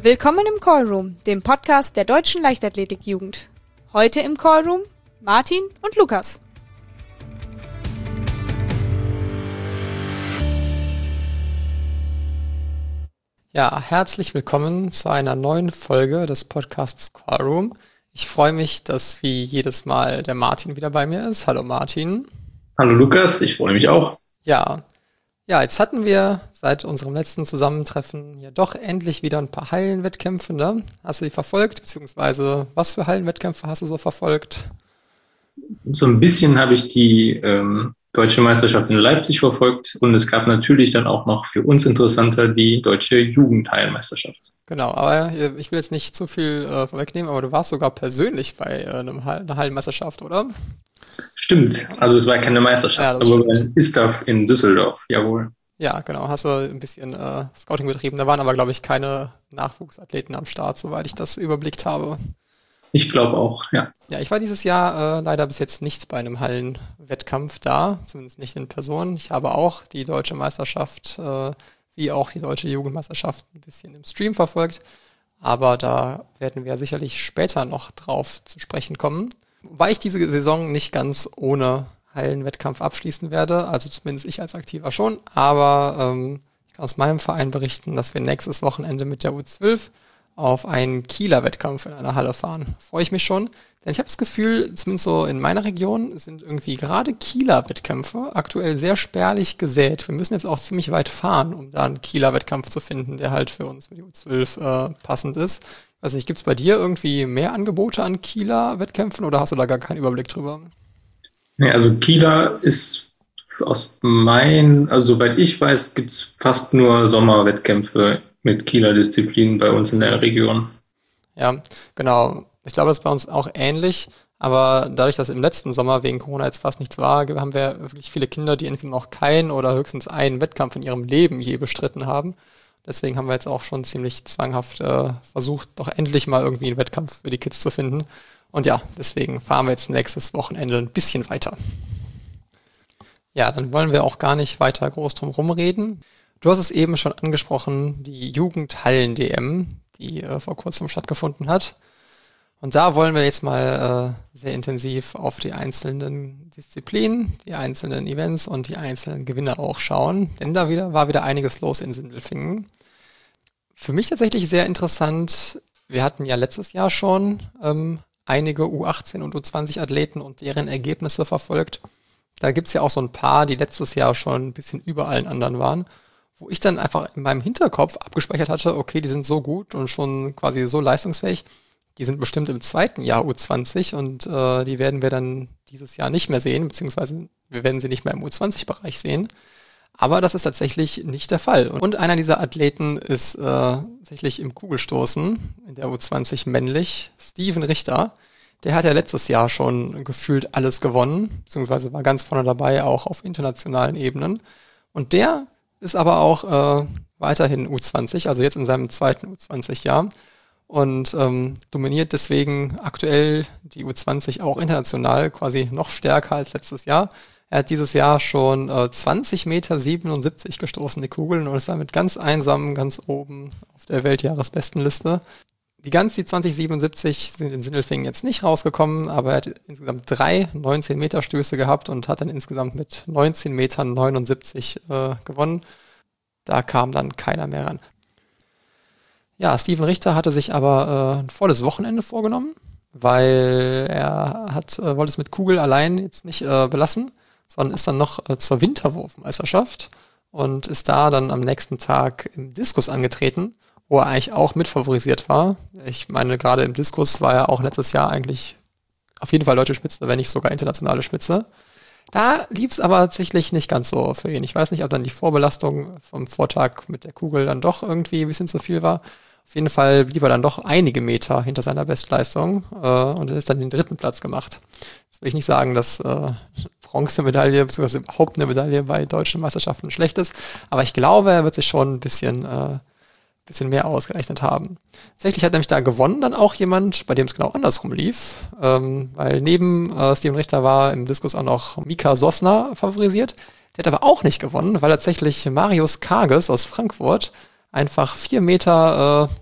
Willkommen im Callroom, dem Podcast der Deutschen Leichtathletik-Jugend. Heute im Callroom Martin und Lukas. Ja, herzlich willkommen zu einer neuen Folge des Podcasts Callroom. Ich freue mich, dass wie jedes Mal der Martin wieder bei mir ist. Hallo Martin. Hallo Lukas, ich freue mich auch. Ja, jetzt hatten wir seit unserem letzten Zusammentreffen ja doch endlich wieder ein paar Hallenwettkämpfe, ne? Hast du die verfolgt? Beziehungsweise was für Hallenwettkämpfe hast du so verfolgt? So ein bisschen habe ich die Deutsche Meisterschaft in Leipzig verfolgt und es gab natürlich dann auch noch für uns interessanter die Deutsche Jugendhallenmeisterschaft. Genau, aber ich will jetzt nicht zu viel vorwegnehmen, aber du warst sogar persönlich bei einer Hallenmeisterschaft, oder? Stimmt, also es war keine Meisterschaft, Ja, aber bei ISTAF in Düsseldorf, jawohl. Ja, genau, hast du ein bisschen Scouting betrieben. Da waren aber, glaube ich, keine Nachwuchsathleten am Start, soweit ich das überblickt habe. Ich glaube auch, ja. Ja, ich war dieses Jahr leider bis jetzt nicht bei einem Hallenwettkampf da, zumindest nicht in Person. Ich habe auch die Deutsche Meisterschaft wie auch die Deutsche Jugendmeisterschaft ein bisschen im Stream verfolgt, aber da werden wir sicherlich später noch drauf zu sprechen kommen. Wobei ich diese Saison nicht ganz ohne Hallenwettkampf abschließen werde, also zumindest ich als Aktiver schon, aber ich kann aus meinem Verein berichten, dass wir nächstes Wochenende mit der U12 auf einen Kieler Wettkampf in einer Halle fahren. Freue ich mich schon, denn ich habe das Gefühl, zumindest so in meiner Region sind irgendwie gerade Kieler Wettkämpfe aktuell sehr spärlich gesät. Wir müssen jetzt auch ziemlich weit fahren, um da einen Kieler Wettkampf zu finden, der halt für uns, für die U12 passend ist. Also gibt es bei dir irgendwie mehr Angebote an Kieler Wettkämpfen oder hast du da gar keinen Überblick drüber? Nee, also Kieler ist also soweit ich weiß, gibt es fast nur Sommerwettkämpfe mit Kieler Disziplinen bei uns in der Region. Ja, genau. Ich glaube, das ist bei uns auch ähnlich, aber dadurch, dass im letzten Sommer wegen Corona jetzt fast nichts war, haben wir wirklich viele Kinder, die entweder noch keinen oder höchstens einen Wettkampf in ihrem Leben je bestritten haben. Deswegen haben wir jetzt auch schon ziemlich zwanghaft versucht, doch endlich mal irgendwie einen Wettkampf für die Kids zu finden. Und ja, deswegen fahren wir jetzt nächstes Wochenende ein bisschen weiter. Ja, dann wollen wir auch gar nicht weiter groß drum rumreden. Du hast es eben schon angesprochen, die Jugendhallen-DM, die vor kurzem stattgefunden hat. Und da wollen wir jetzt mal sehr intensiv auf die einzelnen Disziplinen, die einzelnen Events und die einzelnen Gewinner auch schauen. Denn da war wieder einiges los in Sindelfingen. Für mich tatsächlich sehr interessant, wir hatten ja letztes Jahr schon einige U18 und U20 Athleten und deren Ergebnisse verfolgt. Da gibt's ja auch so ein paar, die letztes Jahr schon ein bisschen über allen anderen waren, wo ich dann einfach in meinem Hinterkopf abgespeichert hatte, okay, die sind so gut und schon quasi so leistungsfähig, die sind bestimmt im zweiten Jahr U20 und die werden wir dann dieses Jahr nicht mehr sehen, beziehungsweise wir werden sie nicht mehr im U20-Bereich sehen. Aber das ist tatsächlich nicht der Fall. Und einer dieser Athleten ist tatsächlich im Kugelstoßen in der U20 männlich, Steven Richter. Der hat ja letztes Jahr schon gefühlt alles gewonnen, beziehungsweise war ganz vorne dabei, auch auf internationalen Ebenen. Und der ist aber auch weiterhin U20, also jetzt in seinem zweiten U20-Jahr und dominiert deswegen aktuell die U20 auch international quasi noch stärker als letztes Jahr. Er hat dieses Jahr schon 20,77 Meter gestoßen, die Kugeln, und ist damit ganz einsam, ganz oben auf der Weltjahresbestenliste. Die 2077 sind in Sindelfingen jetzt nicht rausgekommen, aber er hat insgesamt 3 19-Meter-Stöße gehabt und hat dann insgesamt mit 19,79 Metern gewonnen. Da kam dann keiner mehr ran. Ja, Steven Richter hatte sich aber ein volles Wochenende vorgenommen, weil er wollte es mit Kugel allein jetzt nicht belassen, sondern ist dann noch zur Winterwurfmeisterschaft und ist da dann am nächsten Tag im Diskus angetreten, wo er eigentlich auch mitfavorisiert war. Ich meine, gerade im Diskus war er auch letztes Jahr eigentlich auf jeden Fall deutsche Spitze, wenn nicht sogar internationale Spitze. Da lief es aber tatsächlich nicht ganz so für ihn. Ich weiß nicht, ob dann die Vorbelastung vom Vortag mit der Kugel dann doch irgendwie ein bisschen zu viel war. Auf jeden Fall blieb er dann doch einige Meter hinter seiner Bestleistung und ist dann den 3. Platz gemacht. Jetzt will ich nicht sagen, dass Bronzemedaille bzw. überhaupt eine Medaille bei deutschen Meisterschaften schlecht ist, aber ich glaube, er wird sich schon ein bisschen mehr ausgerechnet haben. Tatsächlich hat nämlich da gewonnen dann auch jemand, bei dem es genau andersrum lief, weil neben Steven Richter war im Diskus auch noch Mika Sossner favorisiert. Der hat aber auch nicht gewonnen, weil tatsächlich Marius Karges aus Frankfurt einfach 4 Meter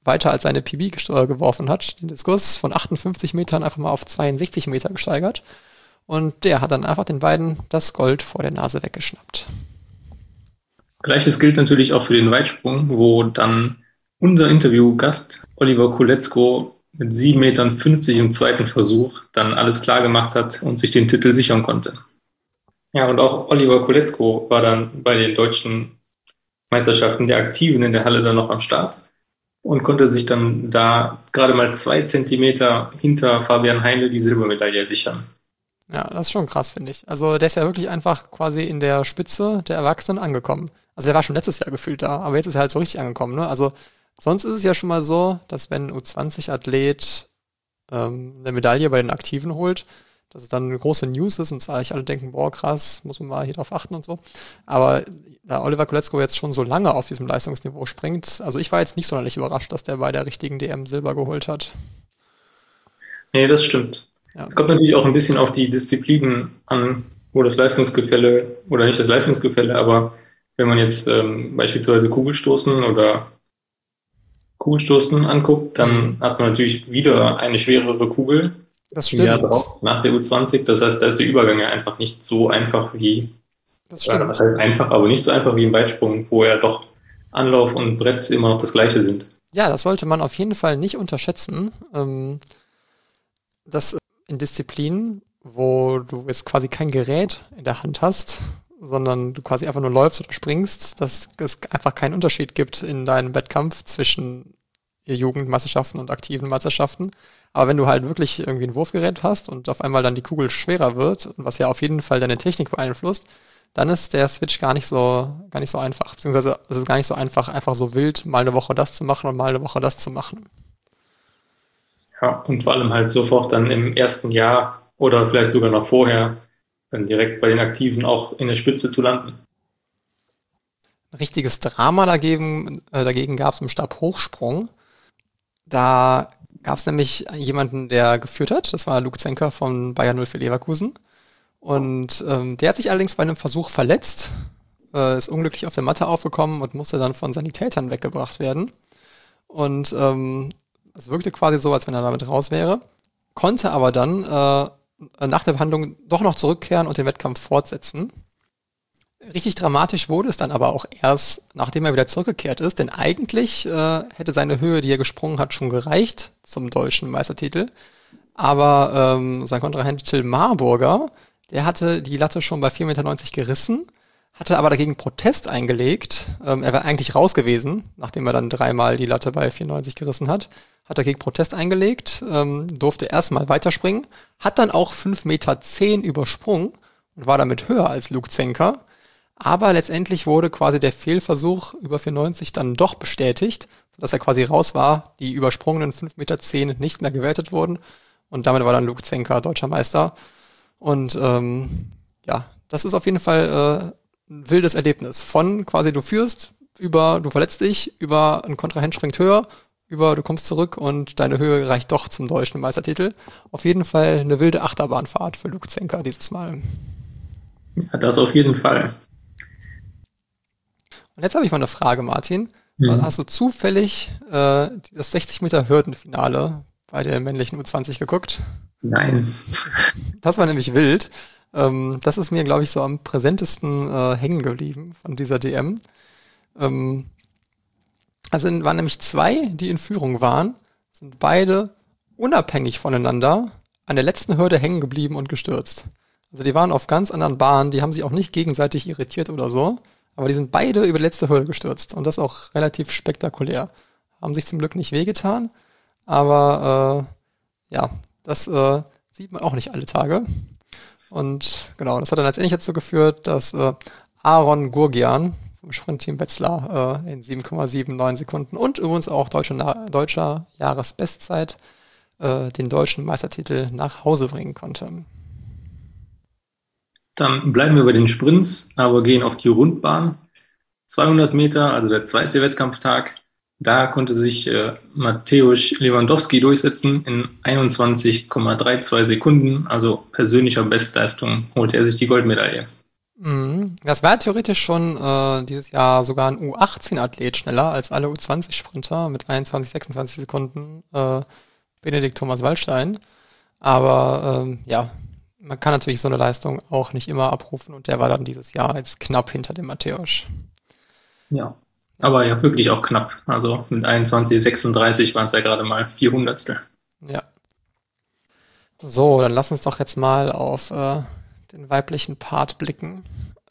weiter als seine PB geworfen hat. Den Diskus von 58 Metern einfach mal auf 62 Meter gesteigert. Und der hat dann einfach den beiden das Gold vor der Nase weggeschnappt. Gleiches gilt natürlich auch für den Weitsprung, wo dann unser Interviewgast Oliver Koletzko mit 7,50 Metern im zweiten Versuch dann alles klar gemacht hat und sich den Titel sichern konnte. Ja, und auch Oliver Koletzko war dann bei den deutschen Meisterschaften der Aktiven in der Halle dann noch am Start und konnte sich dann da gerade mal 2 Zentimeter hinter Fabian Heinle die Silbermedaille sichern. Ja, das ist schon krass, finde ich. Also der ist ja wirklich einfach quasi in der Spitze der Erwachsenen angekommen. Also der war schon letztes Jahr gefühlt da, aber jetzt ist er halt so richtig angekommen, ne? Also sonst ist es ja schon mal so, dass wenn ein U20-Athlet eine Medaille bei den Aktiven holt, dass es dann eine große News ist und eigentlich alle denken, boah, krass, muss man mal hier drauf achten und so. Aber da Oliver Koletzko jetzt schon so lange auf diesem Leistungsniveau springt, also ich war jetzt nicht sonderlich überrascht, dass der bei der richtigen DM Silber geholt hat. Nee, das stimmt. Ja. Es kommt natürlich auch ein bisschen auf die Disziplinen an, wo das Leistungsgefälle, oder nicht das Leistungsgefälle, aber wenn man jetzt beispielsweise Kugelstoßen anguckt, dann hat man natürlich wieder eine schwerere Kugel. Das stimmt. Ja, drauf, nach der U20. Das heißt, da ist der Übergang ja einfach nicht so einfach wie, das stimmt. Das heißt einfach, aber nicht so einfach wie im Weitsprung, wo ja doch Anlauf und Brett immer noch das Gleiche sind. Ja, das sollte man auf jeden Fall nicht unterschätzen. Das in Disziplinen, wo du jetzt quasi kein Gerät in der Hand hast, sondern du quasi einfach nur läufst oder springst, dass es einfach keinen Unterschied gibt in deinem Wettkampf zwischen Jugendmeisterschaften und aktiven Meisterschaften. Aber wenn du halt wirklich irgendwie ein Wurfgerät hast und auf einmal dann die Kugel schwerer wird, was ja auf jeden Fall deine Technik beeinflusst, dann ist der Switch gar nicht so einfach. Beziehungsweise es ist gar nicht so einfach so wild, mal eine Woche das zu machen und mal eine Woche das zu machen. Ja, und vor allem halt sofort dann im ersten Jahr oder vielleicht sogar noch vorher dann direkt bei den Aktiven auch in der Spitze zu landen. Ein richtiges Drama dagegen gab es im Stabhochsprung. Da gab es nämlich jemanden, der geführt hat. Das war Luke Zenker von Bayer 04 Leverkusen. Und der hat sich allerdings bei einem Versuch verletzt, ist unglücklich auf der Matte aufgekommen und musste dann von Sanitätern weggebracht werden. Und es wirkte quasi so, als wenn er damit raus wäre, konnte aber dann nach der Behandlung doch noch zurückkehren und den Wettkampf fortsetzen. Richtig dramatisch wurde es dann aber auch erst, nachdem er wieder zurückgekehrt ist, denn eigentlich hätte seine Höhe, die er gesprungen hat, schon gereicht zum deutschen Meistertitel. Aber sein Kontrahent Till Marburger, der hatte die Latte schon bei 4,90 Meter gerissen, hatte aber dagegen Protest eingelegt. Er war eigentlich raus gewesen, nachdem er dann 3-mal die Latte bei 4,90 gerissen hat. Hat dagegen Protest eingelegt, durfte erstmal weiterspringen, hat dann auch 5,10 Meter übersprungen und war damit höher als Luke Zenker. Aber letztendlich wurde quasi der Fehlversuch über 4,90 dann doch bestätigt, sodass er quasi raus war, die übersprungenen 5,10 Meter nicht mehr gewertet wurden. Und damit war dann Luke Zenker deutscher Meister. Und ja, das ist auf jeden Fall ein wildes Erlebnis. Von quasi du führst, über du verletzt dich, über ein Kontrahent springt höher, über du kommst zurück und deine Höhe reicht doch zum deutschen Meistertitel. Auf jeden Fall eine wilde Achterbahnfahrt für Luke Zenker dieses Mal. Ja, das auf jeden Fall. Und jetzt habe ich mal eine Frage, Martin. Hast du zufällig das 60 Meter Hürdenfinale bei der männlichen U20 geguckt? Nein. Das war nämlich wild. Das ist mir, glaube ich, so am präsentesten hängen geblieben von dieser DM. Also waren nämlich 2, die in Führung waren, sind beide unabhängig voneinander an der letzten Hürde hängen geblieben und gestürzt. Also die waren auf ganz anderen Bahnen, die haben sich auch nicht gegenseitig irritiert oder so, aber die sind beide über die letzte Hürde gestürzt und das auch relativ spektakulär. Haben sich zum Glück nicht wehgetan, aber ja, das sieht man auch nicht alle Tage. Und genau, das hat dann letztendlich dazu geführt, dass Aaron Gurgian vom Sprintteam Wetzlar in 7,79 Sekunden und übrigens auch deutscher Jahresbestzeit den deutschen Meistertitel nach Hause bringen konnte. Dann bleiben wir bei den Sprints, aber gehen auf die Rundbahn. 200 Meter, also der zweite Wettkampftag. Da konnte sich Mateusz Lewandowski durchsetzen in 21,32 Sekunden. Also persönlicher Bestleistung holte er sich die Goldmedaille. Das war theoretisch schon dieses Jahr sogar ein U18-Athlet schneller als alle U20-Sprinter mit 21, 26 Sekunden Benedikt Thomas Waldstein. Aber man kann natürlich so eine Leistung auch nicht immer abrufen und der war dann dieses Jahr jetzt knapp hinter dem Matthäus. Ja, aber ja wirklich auch knapp. Also mit 21, 36 waren es ja gerade mal 400. Ja. So, dann lass uns doch jetzt mal auf den weiblichen Part blicken.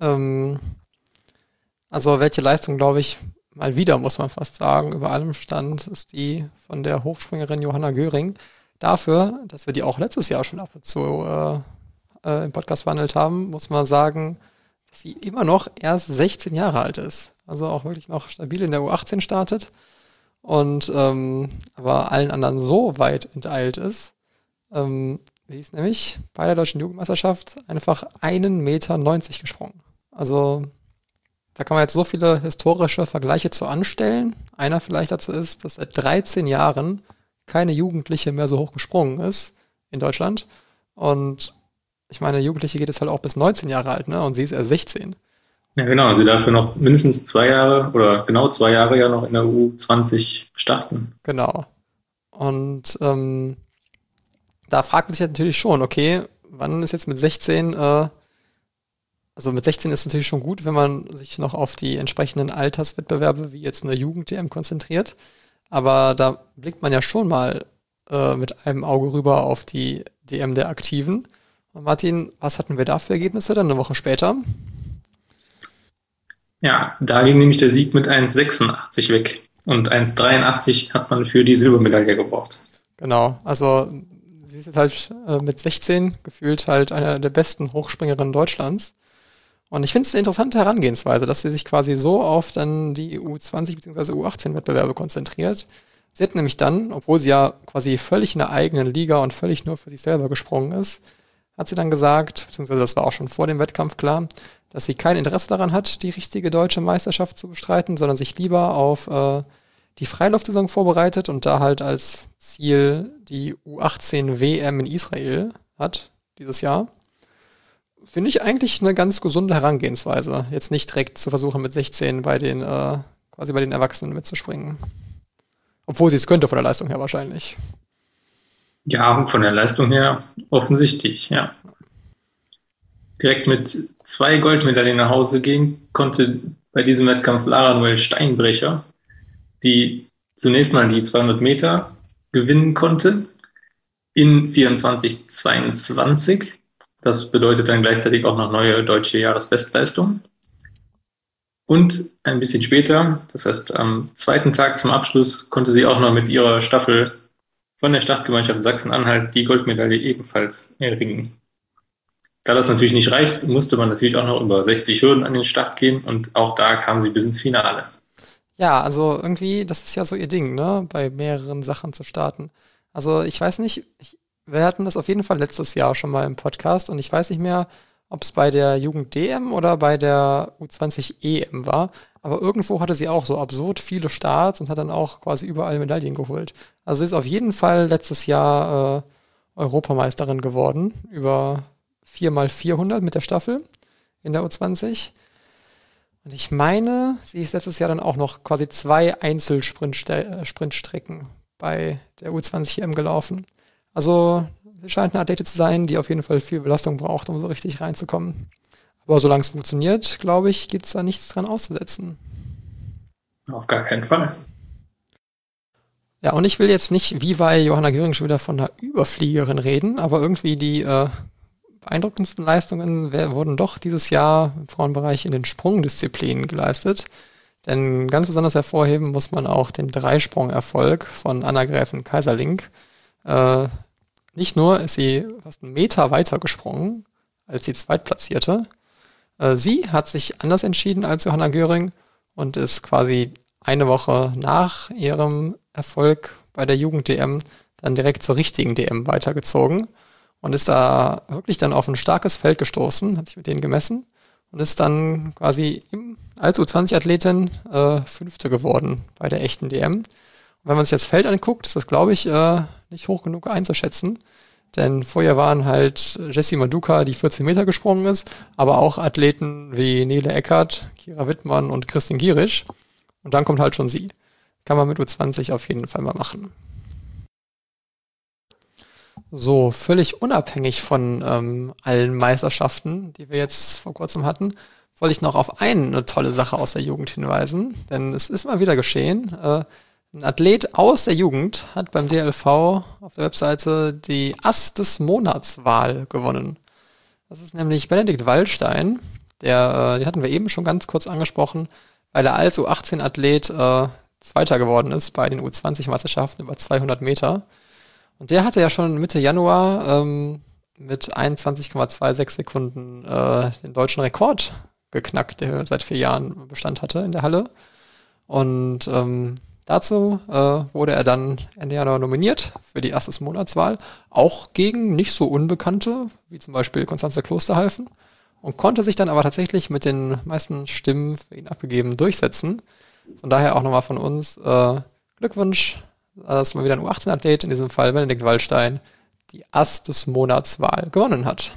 Also welche Leistung, glaube ich, mal wieder, muss man fast sagen, über allem stand, ist die von der Hochspringerin Johanna Göring. Dafür, dass wir die auch letztes Jahr schon ab und zu im Podcast behandelt haben, muss man sagen, dass sie immer noch erst 16 Jahre alt ist. Also auch wirklich noch stabil in der U18 startet und aber allen anderen so weit enteilt ist. Sie ist nämlich bei der Deutschen Jugendmeisterschaft einfach 1,90 Meter gesprungen. Also da kann man jetzt so viele historische Vergleiche zu anstellen. Einer vielleicht dazu ist, dass seit 13 Jahren keine Jugendliche mehr so hoch gesprungen ist in Deutschland. Und ich meine, Jugendliche geht jetzt halt auch bis 19 Jahre alt, ne? Und sie ist erst 16. Ja, genau. Sie darf ja noch mindestens 2 Jahre oder genau 2 Jahre ja noch in der U20 starten. Genau. Und da fragt man sich natürlich schon, okay, wann ist jetzt mit 16, also mit 16 ist es natürlich schon gut, wenn man sich noch auf die entsprechenden Alterswettbewerbe wie jetzt eine Jugend-DM konzentriert, aber da blickt man ja schon mal mit einem Auge rüber auf die DM der Aktiven. Und Martin, was hatten wir da für Ergebnisse dann eine Woche später? Ja, da ging nämlich der Sieg mit 1,86 weg und 1,83 hat man für die Silbermedaille gebraucht. Genau, also sie ist jetzt halt mit 16 gefühlt halt eine der besten Hochspringerinnen Deutschlands. Und ich finde es eine interessante Herangehensweise, dass sie sich quasi so auf dann die U20 bzw. U18-Wettbewerbe konzentriert. Sie hat nämlich dann, obwohl sie ja quasi völlig in der eigenen Liga und völlig nur für sich selber gesprungen ist, hat sie dann gesagt, beziehungsweise das war auch schon vor dem Wettkampf klar, dass sie kein Interesse daran hat, die richtige deutsche Meisterschaft zu bestreiten, sondern sich lieber auf die Freiluftsaison vorbereitet und da halt als Ziel die U18 WM in Israel hat dieses Jahr. Finde ich eigentlich eine ganz gesunde Herangehensweise. Jetzt nicht direkt zu versuchen, mit 16 bei den quasi bei den Erwachsenen mitzuspringen. Obwohl sie es könnte von der Leistung her wahrscheinlich. Ja, von der Leistung her offensichtlich, ja. Direkt mit 2 Goldmedaillen nach Hause gehen konnte bei diesem Wettkampf Lara Noel Steinbrecher, die zunächst mal die 200 Meter gewinnen konnte in 24,22. Das bedeutet dann gleichzeitig auch noch neue deutsche Jahresbestleistung. Und ein bisschen später, das heißt am zweiten Tag zum Abschluss, konnte sie auch noch mit ihrer Staffel von der Startgemeinschaft Sachsen-Anhalt die Goldmedaille ebenfalls erringen. Da das natürlich nicht reicht, musste man natürlich auch noch über 60 Hürden an den Start gehen und auch da kam sie bis ins Finale. Ja, also irgendwie, das ist ja so ihr Ding, ne, bei mehreren Sachen zu starten. Also ich weiß nicht, wir hatten das auf jeden Fall letztes Jahr schon mal im Podcast und ich weiß nicht mehr, ob es bei der Jugend-DM oder bei der U20-EM war, aber irgendwo hatte sie auch so absurd viele Starts und hat dann auch quasi überall Medaillen geholt. Also sie ist auf jeden Fall letztes Jahr Europameisterin geworden, über 4x400 mit der Staffel in der U20. Und ich meine, sie ist letztes Jahr dann auch noch quasi 2 Einzelsprintstrecken bei der U20-EM gelaufen. Also sie scheint eine Athletin zu sein, die auf jeden Fall viel Belastung braucht, um so richtig reinzukommen. Aber solange es funktioniert, glaube ich, gibt es da nichts dran auszusetzen. Auf gar keinen Fall. Ja, und ich will jetzt nicht wie bei Johanna Göring schon wieder von einer Überfliegerin reden, aber irgendwie die beeindruckendsten Leistungen wurden doch dieses Jahr im Frauenbereich in den Sprungdisziplinen geleistet. Denn ganz besonders hervorheben muss man auch den Dreisprung-Erfolg von Anna Gräfin Kaiserling. Nicht nur ist sie fast 1 Meter weiter gesprungen als die Zweitplatzierte. Sie hat sich anders entschieden als Johanna Göring und ist quasi eine Woche nach ihrem Erfolg bei der Jugend-DM dann direkt zur richtigen DM weitergezogen und ist da wirklich dann auf ein starkes Feld gestoßen, hat sich mit denen gemessen und ist dann quasi als U20-Athletin 5. geworden bei der echten DM. Und wenn man sich das Feld anguckt, ist das, glaube ich, nicht hoch genug einzuschätzen. Denn vorher waren halt Jessie Maduka, die 14 Meter gesprungen ist, aber auch Athleten wie Nele Eckert, Kira Wittmann und Christine Gierisch. Und dann kommt halt schon sie. Kann man mit U20 auf jeden Fall mal machen. So, völlig unabhängig von allen Meisterschaften, die wir jetzt vor kurzem hatten, wollte ich noch auf eine tolle Sache aus der Jugend hinweisen. Denn es ist mal wieder geschehen. Ein Athlet aus der Jugend hat beim DLV auf der Webseite die Ass des Monats-Wahl gewonnen. Das ist nämlich Benedikt Wallstein. Den hatten wir eben schon ganz kurz angesprochen, weil er als U18-Athlet Zweiter geworden ist bei den U20-Meisterschaften über 200 Meter. Und der hatte ja schon Mitte Januar mit 21,26 Sekunden den deutschen Rekord geknackt, der seit 4 Jahren Bestand hatte in der Halle. Und dazu wurde er dann Ende Januar nominiert für die Ass des Monatswahl, auch gegen nicht so Unbekannte, wie zum Beispiel Konstanze Klosterhalfen, und konnte sich dann aber tatsächlich mit den meisten Stimmen für ihn abgegeben durchsetzen. Von daher auch nochmal von uns Glückwunsch, dass mal wieder ein U18-Athlet, in diesem Fall Benedikt Wallstein, die Ass des Monatswahl gewonnen hat.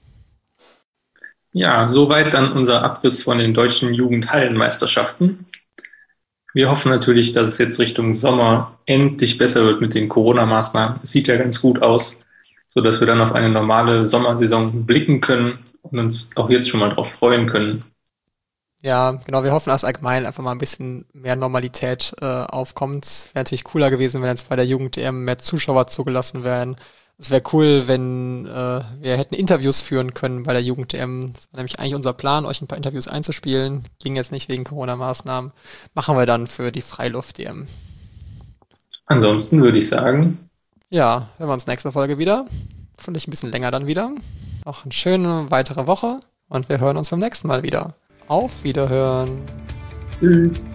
Ja, soweit dann unser Abriss von den deutschen Jugendhallenmeisterschaften. Wir hoffen natürlich, dass es jetzt Richtung Sommer endlich besser wird mit den Corona-Maßnahmen. Es sieht ja ganz gut aus, sodass wir dann auf eine normale Sommersaison blicken können und uns auch jetzt schon mal drauf freuen können. Ja, genau, wir hoffen, dass allgemein einfach mal ein bisschen mehr Normalität aufkommt. Wäre natürlich cooler gewesen, wenn jetzt bei der Jugend-EM mehr Zuschauer zugelassen werden. Es wäre cool, wenn wir hätten Interviews führen können bei der Jugend-EM. Das war nämlich eigentlich unser Plan, euch ein paar Interviews einzuspielen. Ging jetzt nicht wegen Corona-Maßnahmen. Machen wir dann für die Freiluft-EM. Ansonsten würde ich sagen, ja, hören wir uns nächste Folge wieder. Vielleicht ein bisschen länger dann wieder. Noch eine schöne weitere Woche und wir hören uns beim nächsten Mal wieder. Auf Wiederhören. tschüss.